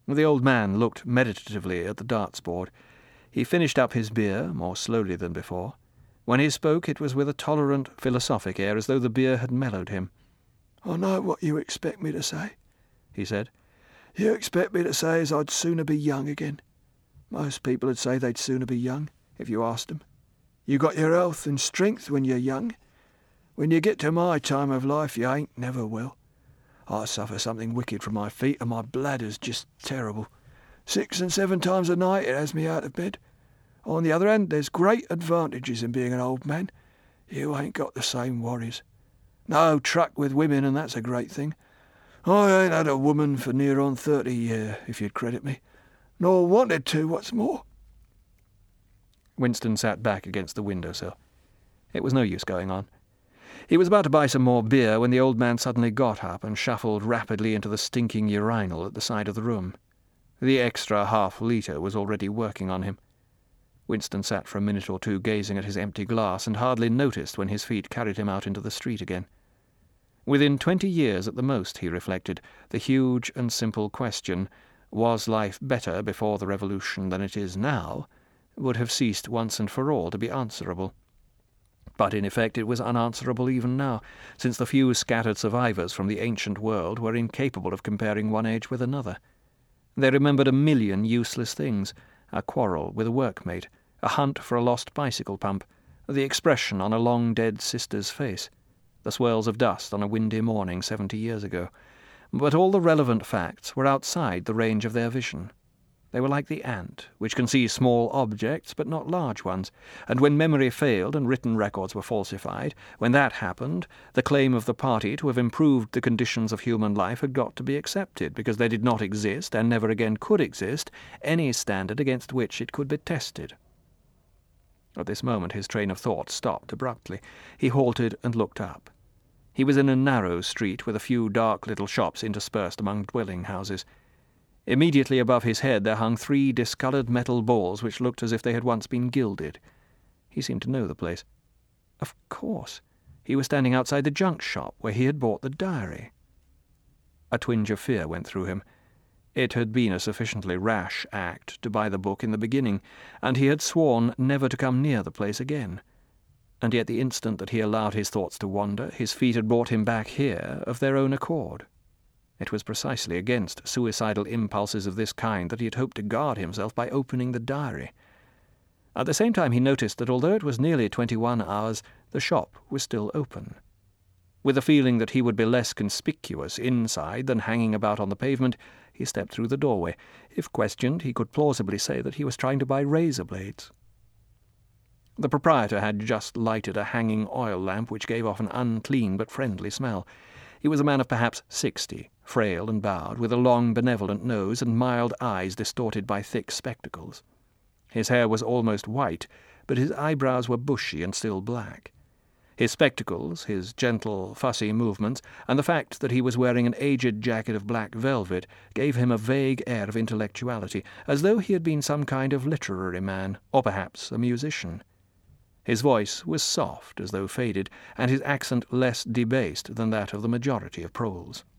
The old man looked meditatively at the darts board. He finished up his beer more slowly than before. When he spoke, it was with a tolerant, philosophic air, as though the beer had mellowed him. "I know what you expect me to say," he said. "You expect me to say as I'd sooner be young again. Most people would say they'd sooner be young, if you asked them. You got your health and strength when you're young. When you get to my time of life, you ain't never will. I suffer something wicked from my feet, and my bladder's just terrible. 6 and 7 times a night it has me out of bed. On the other hand, there's great advantages in being an old man. You ain't got the same worries. No truck with women, and that's a great thing. I ain't had a woman for near on 30 year, if you'd credit me. Nor wanted to, what's more." Winston sat back against the windowsill. It was no use going on. He was about to buy some more beer when the old man suddenly got up and shuffled rapidly into the stinking urinal at the side of the room. The extra half-litre was already working on him. Winston sat for a minute or two gazing at his empty glass and hardly noticed when his feet carried him out into the street again. Within 20 years at the most, he reflected, the huge and simple question, was life better before the Revolution than it is now, would have ceased once and for all to be answerable. But in effect it was unanswerable even now, since the few scattered survivors from the ancient world were incapable of comparing one age with another. They remembered a million useless things, a quarrel with a workmate, a hunt for a lost bicycle pump, the expression on a long-dead sister's face, the swirls of dust on a windy morning 70 years ago. But all the relevant facts were outside the range of their vision. They were like the ant, which can see small objects but not large ones, and when memory failed and written records were falsified, when that happened, the claim of the party to have improved the conditions of human life had got to be accepted, because there did not exist, and never again could exist, any standard against which it could be tested. At this moment his train of thought stopped abruptly. He halted and looked up. He was in a narrow street with a few dark little shops interspersed among dwelling houses. Immediately above his head there hung 3 discoloured metal balls which looked as if they had once been gilded. He seemed to know the place. Of course, he was standing outside the junk shop where he had bought the diary. A twinge of fear went through him. It had been a sufficiently rash act to buy the book in the beginning, and he had sworn never to come near the place again. And yet the instant that he allowed his thoughts to wander, his feet had brought him back here of their own accord. It was precisely against suicidal impulses of this kind that he had hoped to guard himself by opening the diary. At the same time he noticed that although it was nearly 21 hours, the shop was still open. With a feeling that he would be less conspicuous inside than hanging about on the pavement, he stepped through the doorway. If questioned, he could plausibly say that he was trying to buy razor blades. The proprietor had just lighted a hanging oil lamp which gave off an unclean but friendly smell. He was a man of perhaps 60, frail and bowed, with a long, benevolent nose and mild eyes distorted by thick spectacles. His hair was almost white, but his eyebrows were bushy and still black. His spectacles, his gentle, fussy movements, and the fact that he was wearing an aged jacket of black velvet gave him a vague air of intellectuality, as though he had been some kind of literary man, or perhaps a musician. His voice was soft, as though faded, and his accent less debased than that of the majority of proles.